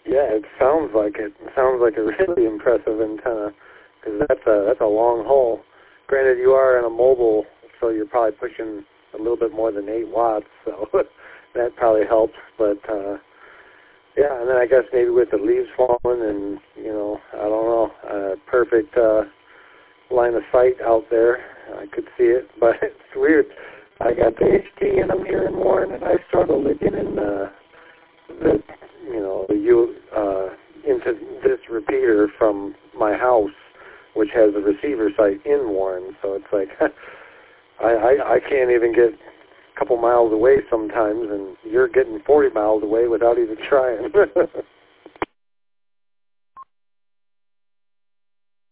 Yeah, it sounds like it. It sounds like a really impressive antenna, because that's a long haul. Granted, you are in a mobile, so you're probably pushing a little bit more than 8 watts, so that probably helps. But yeah, and then I guess maybe with the leaves falling and, you know, I don't know, perfect line of sight out there, I could see it. But it's weird. I got the HT and I'm here in Warren, and I struggle to get in the into this repeater from my house, which has a receiver site in Warren. So it's like I can't even get a couple miles away sometimes, and you're getting 40 miles away without even trying.